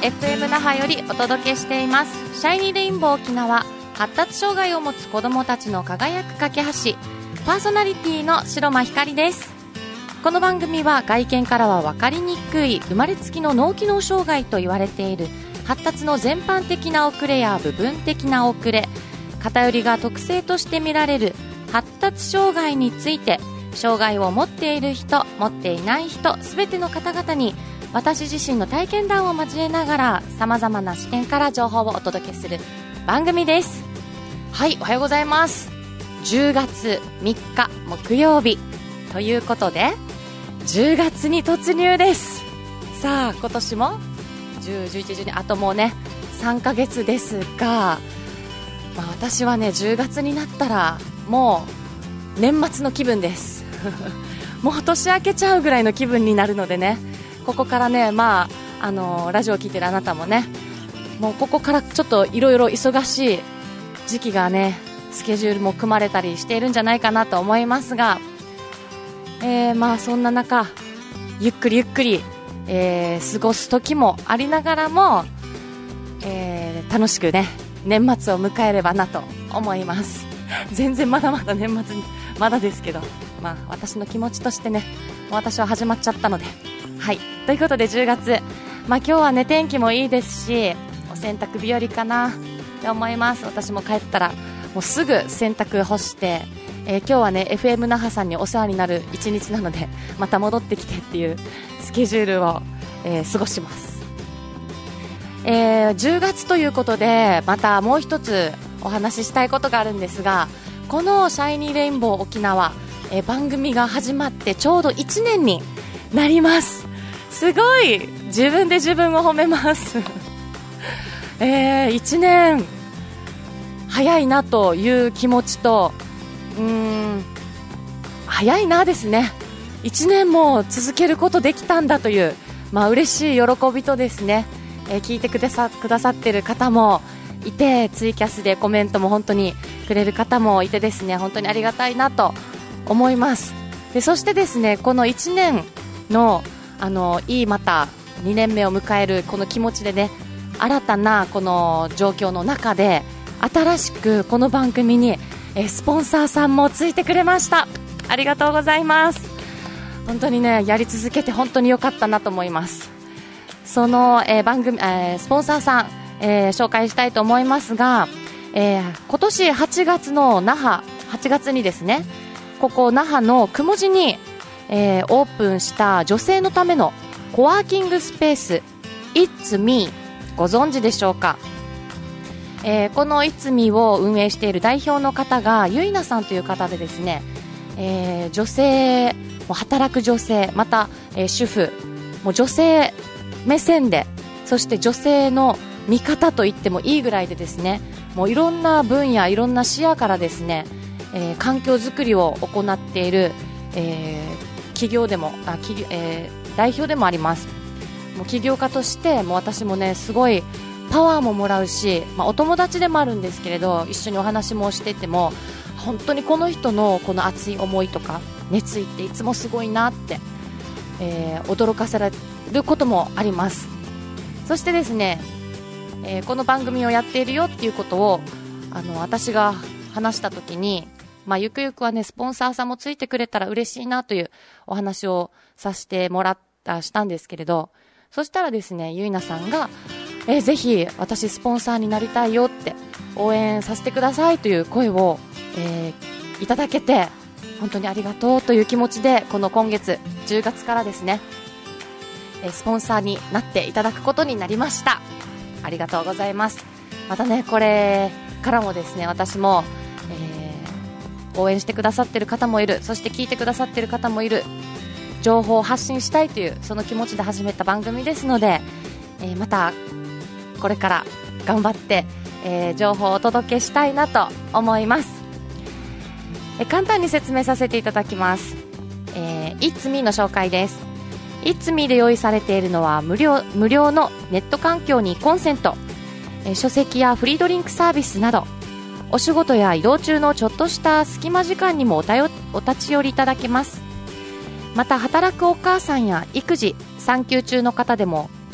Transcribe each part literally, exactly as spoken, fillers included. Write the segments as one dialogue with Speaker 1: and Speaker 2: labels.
Speaker 1: エフエム 那覇よりお届けしていますシャイニーレインボー沖縄、発達障害を持つ子どもたちの輝く架け橋、パーソナリティの白間ひかりです。この番組は外見からは分かりにくい生まれつきの脳機能障害と言われている発達の全般的な遅れや部分的な遅れ、偏りが特性として見られる発達障害について、障害を持っている人、持っていない人、すべての方々に私自身の体験談を交えながら様々な視点から情報をお届けする番組です。はい、おはようございます。じゅうがつみっか木曜日ということでじゅうがつに突入です。さあ今年もじゅう、じゅういち、じゅうに、あともうねさんかげつですが、まあ、私はねじゅうがつになったらもう年末の気分ですもう年明けちゃうぐらいの気分になるのでね、ここからね、まあ、あのラジオを聞いてるあなたもね、もうここからちょっといろいろ忙しい時期がね、スケジュールも組まれたりしているんじゃないかなと思いますが、えー、まあそんな中ゆっくりゆっくり、えー、過ごす時もありながらも、えー、楽しくね年末を迎えればなと思います。全然まだまだ年末にまだですけど、まあ私の気持ちとしてね、私は始まっちゃったので、はい、ということでじゅうがつ、まあ今日はね天気もいいですしお洗濯日和かなって思います。私も帰ったらもうすぐ洗濯干して、えー、今日はね エフエム 那覇さんにお世話になる一日なので、また戻ってきてっていうスケジュールを、えー、過ごします。えー、じゅうがつということでまたもう一つお話ししたいことがあるんですが、このシャイニーレインボー沖縄、えー、番組が始まってちょうどいちねんになります。すごい自分で自分を褒めますえー、いちねん早いなという気持ちと、うーん早いなですね、いちねんも続けることできたんだという、まあ、嬉しい喜びとですね、えー、聞いてくださ、くださっている方もいて、ツイキャスでコメントも本当にくれる方もいてですね、本当にありがたいなと思います。でそしてですね、このいちねんの、あのいいまたにねんめを迎えるこの気持ちでね、新たなこの状況の中で新しくこの番組にえスポンサーさんもついてくれました。ありがとうございます。本当にねやり続けて本当に良かったなと思います。その、えー、番組、えー、スポンサーさん、えー、紹介したいと思いますが、えー、今年はちがつの那覇はちがつにですね、ここ那覇の雲地に、えー、オープンした女性のためのコワーキングスペース It's Me、 ご存知でしょうか。えー、この It's Me を運営している代表の方がゆいなさんという方でですね、えー、女性、働く女性、また、えー、主婦、もう女性目線で、そして女性の味方と言ってもいいぐらいでですね、もういろんな分野、いろんな視野からですね、えー、環境づくりを行っている、えー、企業でもあ企業、えー、代表でもあります。もう起業家としてもう私もねすごいパワーももらうし、まあ、お友達でもあるんですけれど、一緒にお話もしてても本当にこの人のこの熱い思いとか熱意っていつもすごいなって、えー、驚かせられることもあります。そしてですね、えー、この番組をやっているよっていうことをあの私が話した時に、まあ、ゆくゆくはねスポンサーさんもついてくれたら嬉しいなというお話をさせてもらったしたんですけれど、そしたらですねゆいなさんがえー、ぜひ私スポンサーになりたいよって応援させてくださいという声を、えー、いただけて本当にありがとうという気持ちで、この今月じゅうがつからですね、えー、スポンサーになっていただくことになりました。ありがとうございます。またねこれからもですね私も、えー、応援してくださっている方もいる、そして聞いてくださっている方もいる、情報を発信したいというその気持ちで始めた番組ですので、えー、またこれから頑張って、えー、情報をお届けしたいなと思います。え簡単に説明させていただきます。えー、It's Me の紹介です。It's Me で用意されているのは無料、無料のネット環境にコンセント、えー、書籍やフリードリンクサービスなど、お仕事や移動中のちょっとした隙間時間にもおたよお立ち寄りいただけます。また働くお母さんや育児産休中の方でも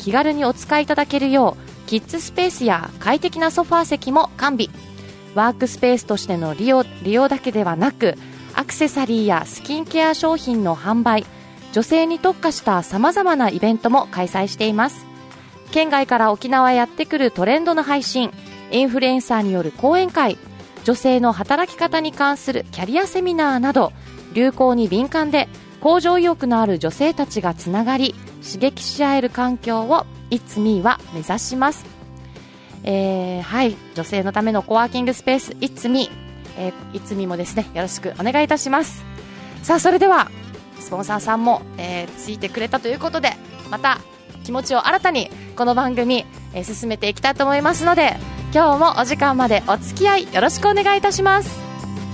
Speaker 1: 気軽にお使いいただけるようキッズスペースや快適なソファー席も完備。ワークスペースとしての利用、利用だけではなく、アクセサリーやスキンケア商品の販売、女性に特化した様々なイベントも開催しています。県外から沖縄へやってくるトレンドの配信、インフルエンサーによる講演会、女性の働き方に関するキャリアセミナーなど、流行に敏感で向上意欲のある女性たちがつながり刺激し合える環境を It's Me は目指します。えー、はい女性のためのコワーキングスペース It's Me、えー、It's Me もですねよろしくお願いいたします。さあそれではスポンサーさんも、えー、ついてくれたということで、また気持ちを新たにこの番組、えー、進めていきたいと思いますので、今日もお時間までお付き合いよろしくお願いいたします。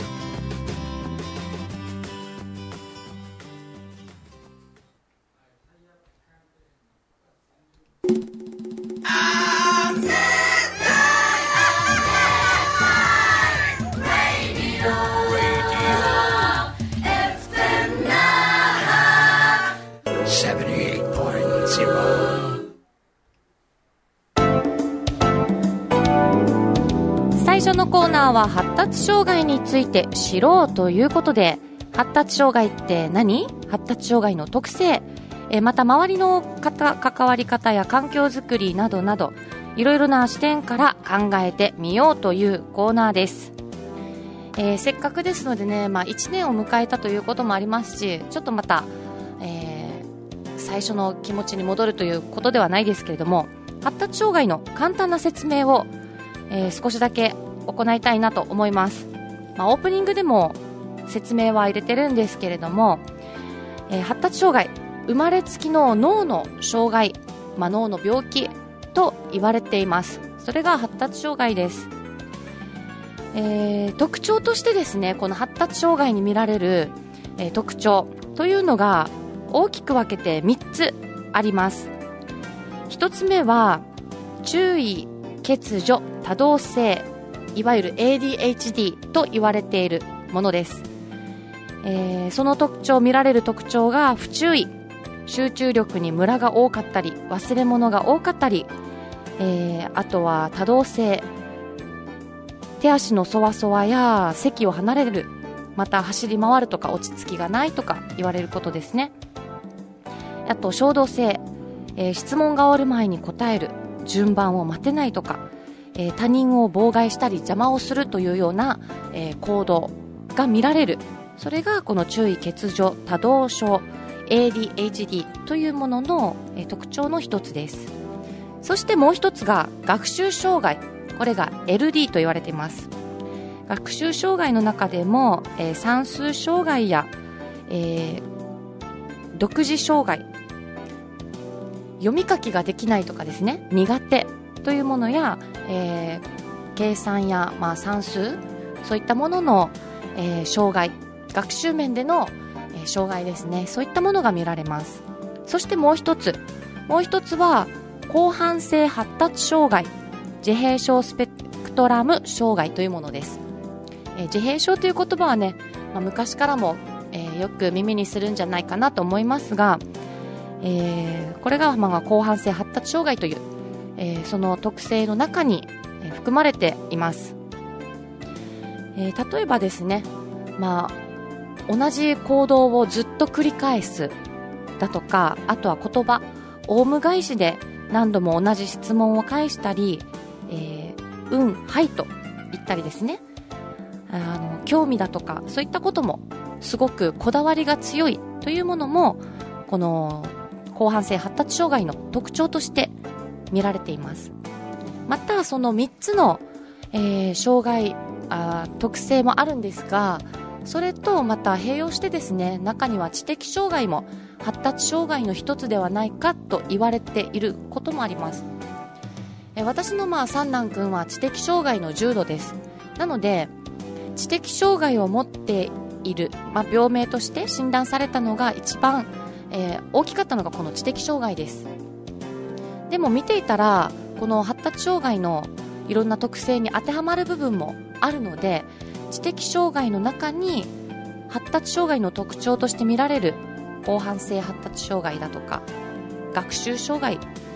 Speaker 1: 最初のコーナーは発達障害について知ろうということで、発達障害って何？発達障害の特性、えまた周りの方関わり方や環境づくりなどなどいろいろな視点から考えてみようというコーナーです。えー、せっかくですのでね、まあ、いちねんを迎えたということもありますし、ちょっとまた、えー、最初の気持ちに戻るということではないですけれども、発達障害の簡単な説明を、えー、少しだけ行いたいなと思います。まあ、オープニングでも説明は入れてるんですけれども、えー、発達障害、生まれつきの脳の障害、まあ、脳の病気と言われています。それが発達障害です。えー、特徴としてですね、この発達障害に見られる、えー、特徴というのが大きく分けてみっつあります。ひとつめは注意欠如多動性、いわゆる エーディーエイチディー と言われているものです。えー、その特徴、見られる特徴が不注意、集中力にムラが多かったり忘れ物が多かったり、えー、あとは多動性、手足のそわそわや席を離れる、また走り回るとか落ち着きがないとか言われることですね。あと衝動性、えー、質問が終わる前に答える、順番を待てないとか、えー、他人を妨害したり邪魔をするというような、えー、行動が見られる。それがこの注意欠如多動症 エーディーエイチディー というものの、えー、特徴の一つです。そしてもう一つが学習障害、これが エルディー と言われています。学習障害の中でも、えー、算数障害や、えー、独自障害、読み書きができないとかですね、苦手というものや、えー、計算や、まあ、算数、そういったものの、えー、障害、学習面での、えー、障害ですね、そういったものが見られます。そしてもう一つもう一つは広範性発達障害、自閉症スペクトラム障害というものです。えー、自閉症という言葉はね、まあ、昔からも、えー、よく耳にするんじゃないかなと思いますが、えー、これが、まあ、広範性発達障害という、えー、その特性の中に、えー、含まれています。えー、例えばですね、まあ、同じ行動をずっと繰り返すだとか、あとは言葉、オウム返しで何度も同じ質問を返したり、えー、うん、はいと言ったりですね、あの興味だとかそういったこともすごくこだわりが強いというものもこの広範性発達障害の特徴として見られています。またそのみっつの、えー、障害あ特性もあるんですが、それとまた併用してですね、中には知的障害も発達障害の一つではないかと言われていることもあります。え私のまあ三男くんは知的障害の重度です。なので知的障害を持っている、まあ、病名として診断されたのが一番、えー、大きかったのがこの知的障害です。でも見ていたらこの発達障害のいろんな特性に当てはまる部分もあるので、知的障害の中に発達障害の特徴として見られる広範性発達障害だとか学習障害、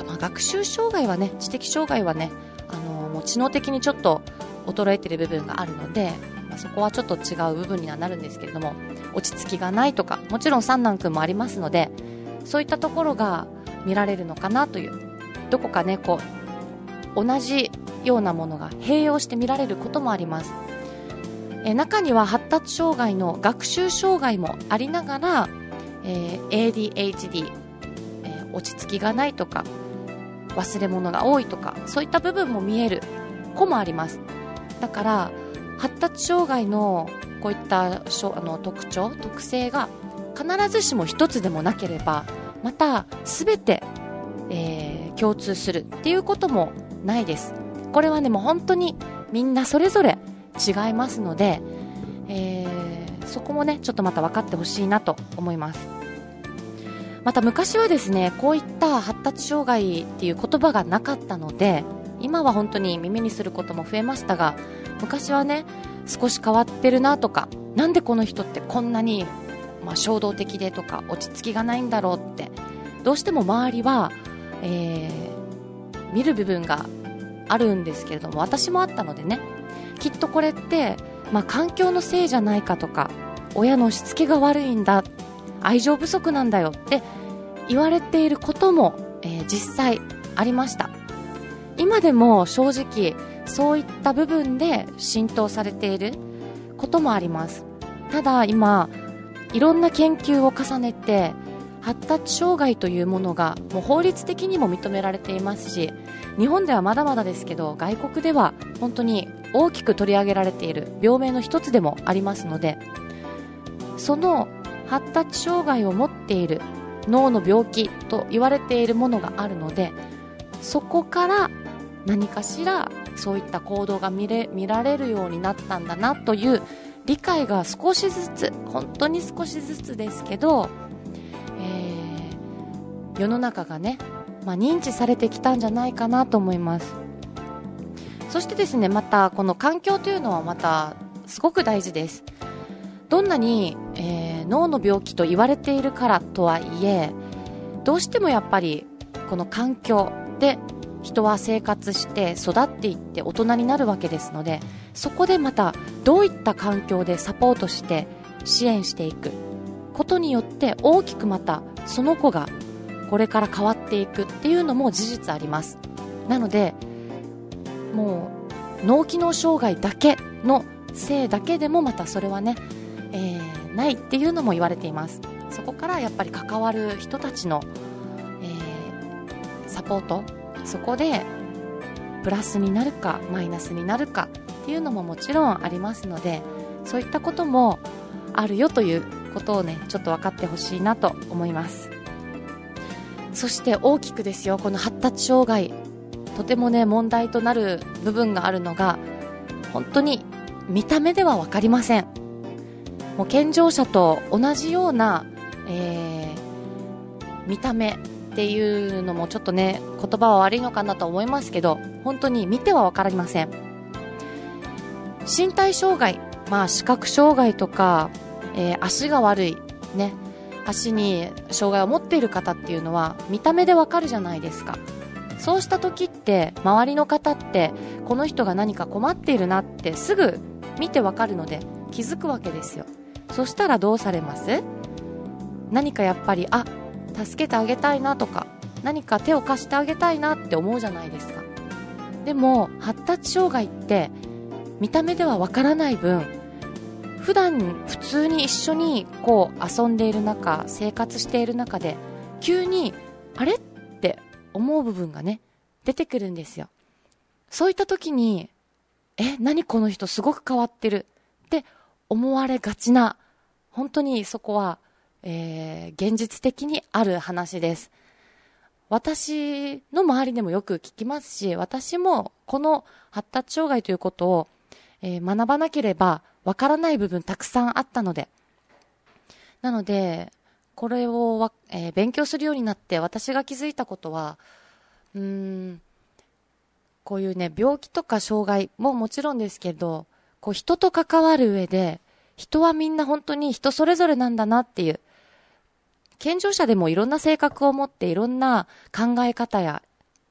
Speaker 1: まあ、学習障害はね、知的障害はね、あのもう知能的にちょっと衰えている部分があるので、まあ、そこはちょっと違う部分にはなるんですけれども、落ち着きがないとか、もちろん三男くんもありますので、そういったところが見られるのかなという、どこかね、こう同じようなものが併用して見られることもあります。え中には発達障害の学習障害もありながら、えー、エーディーエイチディー、えー、落ち着きがないとか忘れ物が多いとか、そういった部分も見える子もあります。だから発達障害のこういったしょあの特徴特性が必ずしも一つでもなければ、また全て、えー、共通するっていうこともないです。これはね、もう本当にみんなそれぞれ違いますので、えー、そこもねちょっとまた分かってほしいなと思います。また昔はですね、こういった発達障害っていう言葉がなかったので、今は本当に耳にすることも増えましたが、昔はね、少し変わってるなとか、なんでこの人ってこんなに、まあ、衝動的でとか落ち着きがないんだろうってどうしても周りは、えー、見る部分があるんですけれども、私もあったのでね、きっとこれって、まあ、環境のせいじゃないかとか、親のしつけが悪いんだ、愛情不足なんだよって言われていることも、えー、実際ありました。今でも正直そういった部分で浸透されていることもあります。ただ今いろんな研究を重ねて、発達障害というものがもう法律的にも認められていますし、日本ではまだまだですけど、外国では本当に大きく取り上げられている病名の一つでもありますので、その発達障害を持っている脳の病気と言われているものがあるので、そこから何かしらそういった行動が見れ、見られるようになったんだなという理解が少しずつ、本当に少しずつですけど、えー、世の中がね、まあ、認知されてきたんじゃないかなと思います。そしてですね、またこの環境というのはまたすごく大事です。どんなに、えー、脳の病気と言われているからとはいえ、どうしてもやっぱりこの環境で人は生活して育っていって大人になるわけですので、そこでまたどういった環境でサポートして支援していくことによって大きくまたその子がこれから変わっていくっていうのも事実あります。なのでもう脳機能障害だけのせいだけでもまたそれはね、えー、ないっていうのも言われています。そこからやっぱり関わる人たちの、えー、サポート、そこでプラスになるかマイナスになるかっていうのももちろんありますので、そういったこともあるよということをね、ちょっと分かってほしいなと思います。そして大きくですよ、この発達障害とてもね問題となる部分があるのが、本当に見た目では分かりません。もう健常者と同じような、えー、見た目っていうのもちょっとね言葉は悪いのかなと思いますけど、本当に見ては分かりません。身体障害、まあ視覚障害とか、えー、足が悪いね、足に障害を持っている方っていうのは見た目で分かるじゃないですか。そうした時って周りの方ってこの人が何か困っているなってすぐ見て分かるので気づくわけですよ。そしたらどうされます？何かやっぱりあ助けてあげたいなとか、何か手を貸してあげたいなって思うじゃないですか。でも発達障害って見た目ではわからない分、普段普通に一緒にこう遊んでいる中、生活している中で急にあれって思う部分がね出てくるんですよ。そういった時にえ何この人すごく変わってるって思われがちな、本当にそこはえー、現実的にある話です。私の周りでもよく聞きますし、私もこの発達障害ということを、えー、学ばなければわからない部分たくさんあったので、なのでこれを、えー、勉強するようになって私が気づいたことは、うーんこういうね病気とか障害ももちろんですけど、こう人と関わる上で人はみんな本当に人それぞれなんだなっていう、健常者でもいろんな性格を持っていろんな考え方や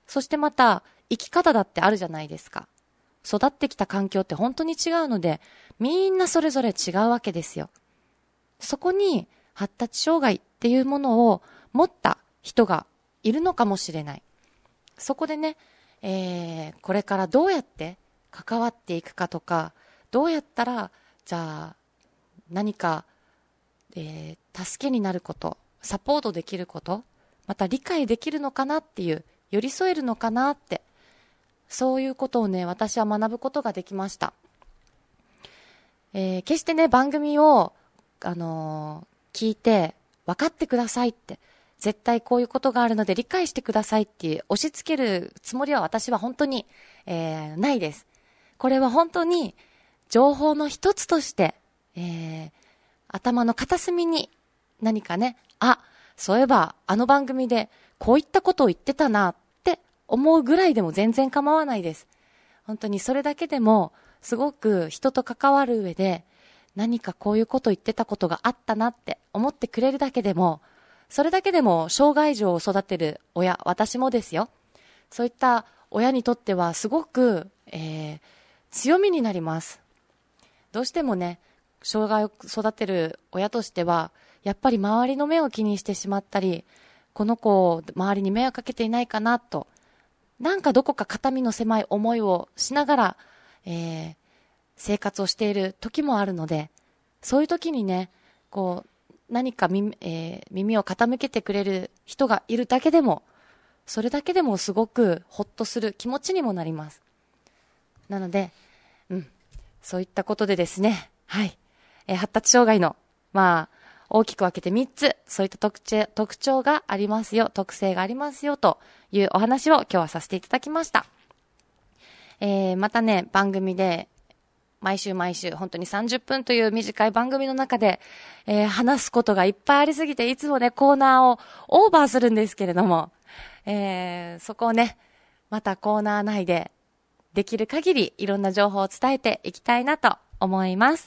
Speaker 1: そしてまた生き方だってあるじゃないですか。育ってきた環境って本当に違うので、みんなそれぞれ違うわけですよ。そこに発達障害っていうものを持った人がいるのかもしれない。そこでね、えー、これからどうやって関わっていくかとか、どうやったらじゃあ何か、えー、助けになること、サポートできること、また理解できるのかなっていう、寄り添えるのかなって、そういうことをね、私は学ぶことができました。えー、決してね、番組を、あのー、聞いて分かってくださいって、絶対こういうことがあるので理解してくださいって押し付けるつもりは私は本当に、えー、ないです。これは本当に情報の一つとして、えー、頭の片隅に何かね、あ、そういえばあの番組でこういったことを言ってたなって思うぐらいでも全然構わないです。本当にそれだけでもすごく人と関わる上で何かこういうことを言ってたことがあったなって思ってくれるだけでも、それだけでも障害児を育てる親、私もですよ。そういった親にとってはすごく、えー、強みになります。どうしてもね、障害を育てる親としては、やっぱり周りの目を気にしてしまったり、この子を周りに迷惑かけていないかなと、なんかどこか肩身の狭い思いをしながら、えー、生活をしている時もあるので、そういう時にね、こう、何か耳、えー、耳を傾けてくれる人がいるだけでも、それだけでもすごくほっとする気持ちにもなります。なので、うん、そういったことでですね、はい、えー、発達障害の、まあ、大きく分けてみっつ、そういった特徴、特徴がありますよ、特性がありますよ、というお話を今日はさせていただきました。えー、またね、番組で、毎週毎週、本当にさんじゅっぷんという短い番組の中で、えー、話すことがいっぱいありすぎて、いつもね、コーナーをオーバーするんですけれども、えー、そこをね、またコーナー内で、できる限りいろんな情報を伝えていきたいなと思います。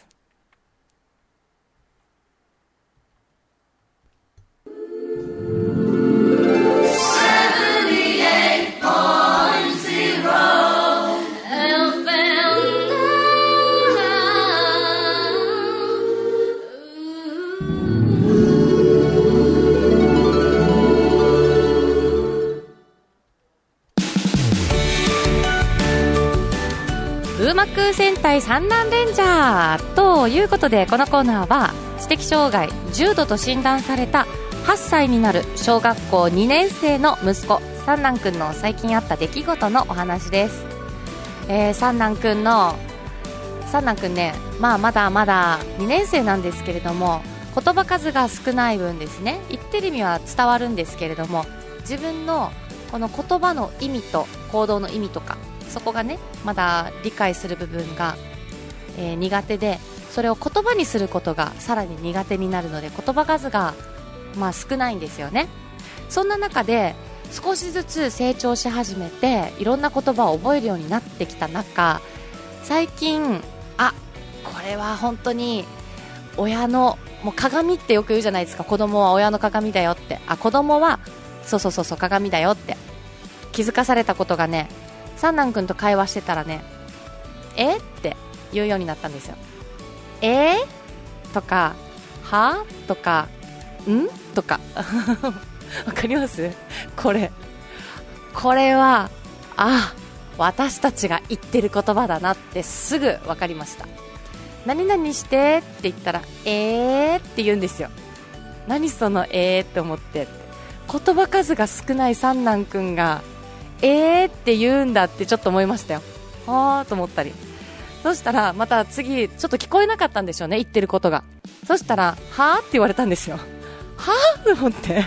Speaker 1: ブーマック戦隊三男レンジャーということで、このコーナーは知的障害重度と診断されたはっさいになる小学校にねん生の息子三男くんの最近あった出来事のお話です。えー、三男くんの三男くんね、まあまだまだにねん生なんですけれども、言葉数が少ない分ですね、言ってる意味は伝わるんですけれども、自分のこの言葉の意味と行動の意味とか、そこがね、まだ理解する部分が、えー、苦手で、それを言葉にすることがさらに苦手になるので、言葉数が、まあ、少ないんですよね。そんな中で少しずつ成長し始めて、いろんな言葉を覚えるようになってきた中、最近、あ、これは本当に親のもう鏡ってよく言うじゃないですか。子供は親の鏡だよって、あ、子供はそうそうそうそう鏡だよって気づかされたことがね、三男くんと会話してたらね、えって言うようになったんですよ。えとか、はとか、んとかわかります？これこれは、あ、私たちが言ってる言葉だなってすぐわかりました。何々してって言ったら、えーって言うんですよ。何そのえーって思って、言葉数が少ない三男くんがえーって言うんだってちょっと思いましたよ。はーと思ったり。そしたらまた次ちょっと聞こえなかったんでしょうね、言ってることが。そしたらはーって言われたんですよ。はーと思って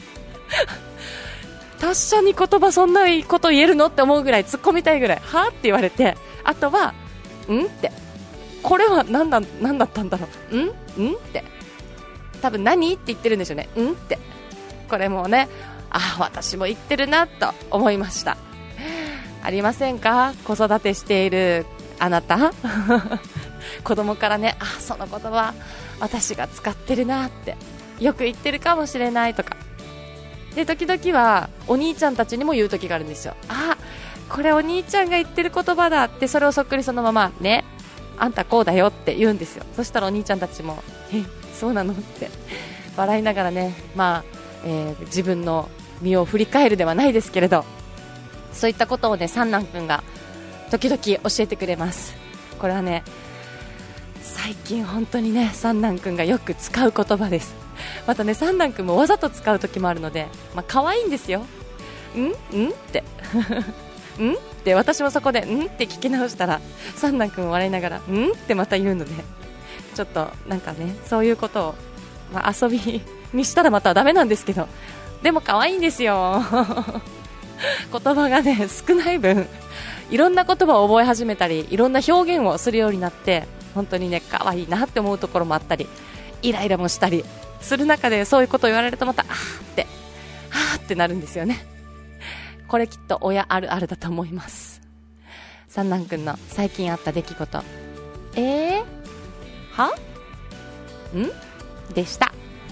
Speaker 1: 達者に言葉そんなこと言えるのって思うぐらい、突っ込みたいぐらいはーって言われて、あとはんってこれは何だ、何だったんだろう、んんって多分何って言ってるんでしょうね。んってこれもうね、あ、私も言ってるなと思いました。ありませんか？子育てしているあなた子供からね、あ、その言葉私が使ってるなってよく言ってるかもしれないとか、 で時々はお兄ちゃんたちにも言う時があるんですよ。あ、これお兄ちゃんが言ってる言葉だって、それをそっくりそのままね、あんたこうだよって言うんですよ。そしたらお兄ちゃんたちもえそうなのって笑いながらね、まあ、えー、自分の身を振り返るではないですけれど、そういったことをね三男くんが時々教えてくれます。これはね最近本当にね三男くんがよく使う言葉です。またね三男くんもわざと使う時もあるので、まあ可愛いんですよ。んんってんって私もそこでんって聞き直したら三男くんも笑いながらんってまた言うので、ちょっとなんかねそういうことを、まあ、遊びにしたらまたダメなんですけど、でも可愛いんですよ言葉がね少ない分いろんな言葉を覚え始めたりいろんな表現をするようになって、本当にね可愛いなって思うところもあったりイライラもしたりする中で、そういうことを言われるとまたあーってあーってなるんですよね。これきっと親あるあるだと思います。三男くんの最近あった出来事、えーはんでした。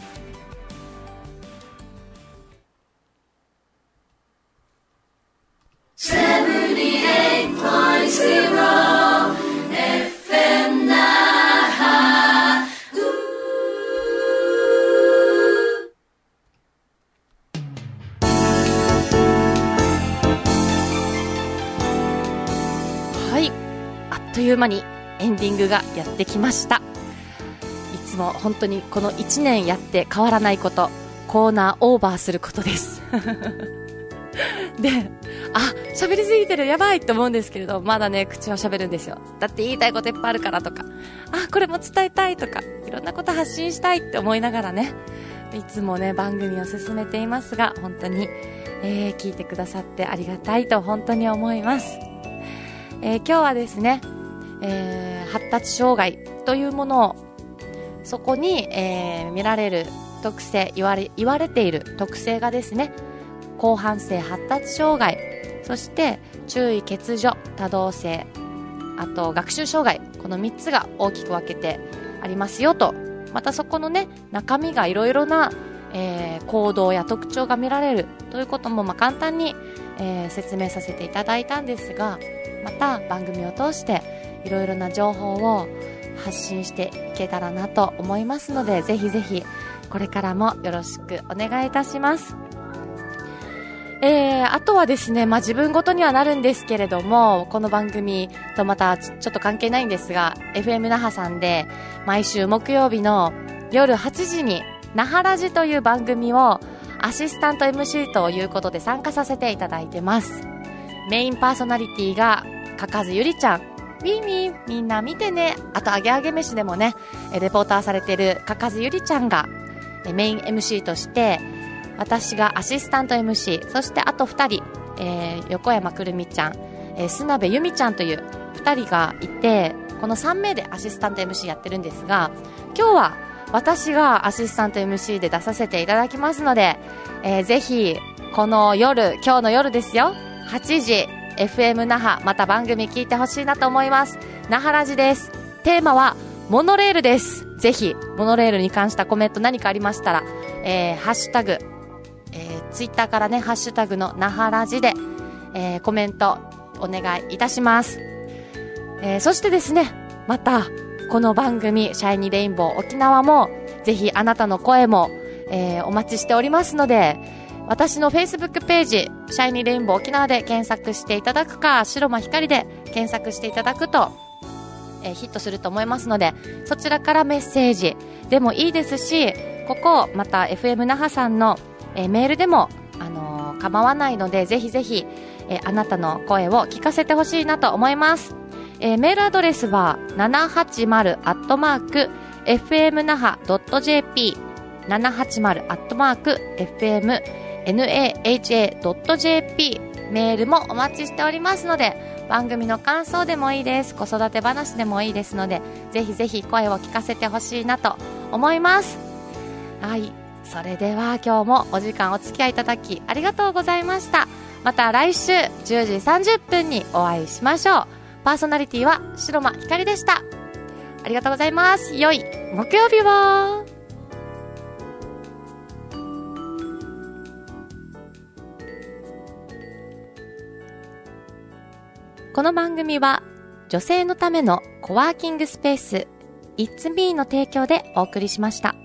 Speaker 1: あっという間にエンディングがやってきました。いつも本当にこのいちねんやって変わらないこと、コーナーオーバーすることですで、あ、喋りすぎてるやばいと思うんですけれど、まだね口は喋るんですよ。だって言いたいこといっぱいあるからとか、あ、これも伝えたいとか、いろんなこと発信したいって思いながらね、いつもね番組を進めていますが、本当に、えー、聞いてくださってありがたいと本当に思います。えー、今日はですね、えー、発達障害というものを、そこに、えー、見られる特性、言われ、言われている特性がですね、広汎性発達障害、そして注意欠如多動性、あと学習障害、このみっつが大きく分けてありますよと。またそこのね中身がいろいろな、えー、行動や特徴が見られるということも、まあ、簡単に、えー、説明させていただいたんですが、また番組を通していろいろな情報を発信していけたらなと思いますので、ぜひぜひこれからもよろしくお願いいたします。えー、あとはですね、まあ、自分ごとにはなるんですけれども、この番組とまたちょっと関係ないんですが、 エフエム 那覇さんで毎週木曜日の夜はちじに那覇ラジという番組をアシスタント エムシー ということで参加させていただいてます。メインパーソナリティがかかずゆりちゃん、みーみーみんな見てね、あとあげあげ飯でもねレポーターされているかかずゆりちゃんがメイン エムシー として、私がアシスタント エムシー、そしてあとふたり、えー、横山くるみちゃん、えー、須鍋由美ちゃんというふたりがいて、このさん名でアシスタント エムシー やってるんですが、今日は私がアシスタント エムシー で出させていただきますので、えー、ぜひこの夜、今日の夜ですよ、はちじ エフエム 那覇、また番組聞いてほしいなと思います。那覇ラジです。テーマはモノレールです。ぜひモノレールに関したコメント何かありましたら、えー、ハッシュタグ、えー、ツイッターからねハッシュタグの那覇ラジで、えー、コメントお願いいたします。えー、そしてですね、またこの番組シャイニーレインボー沖縄もぜひあなたの声も、えー、お待ちしておりますので、私の Facebook ページシャイニーレインボー沖縄で検索していただくか、白間光で検索していただくと、えー、ヒットすると思いますので、そちらからメッセージでもいいですし、ここまた エフエム 那覇さんの、えー、メールでも、あのー、構わないので、ぜひぜひ、えー、あなたの声を聞かせてほしいなと思います。えー、メールアドレスは ななはちまる アットマーク エフエム 那覇 ドット ジェーピー ななはちまる アットマーク エフエム ナハ ドット ジェーピー メールもお待ちしておりますので、番組の感想でもいいです、子育て話でもいいですので、ぜひぜひ声を聞かせてほしいなと思います。はい、それでは今日もお時間お付き合いいただきありがとうございました。また来週じゅうじさんじゅっぷんにお会いしましょう。パーソナリティは白間ひかりでした。ありがとうございます。良い木曜日を。 この番組は女性のためのコワーキングスペース It's Me の提供でお送りしました。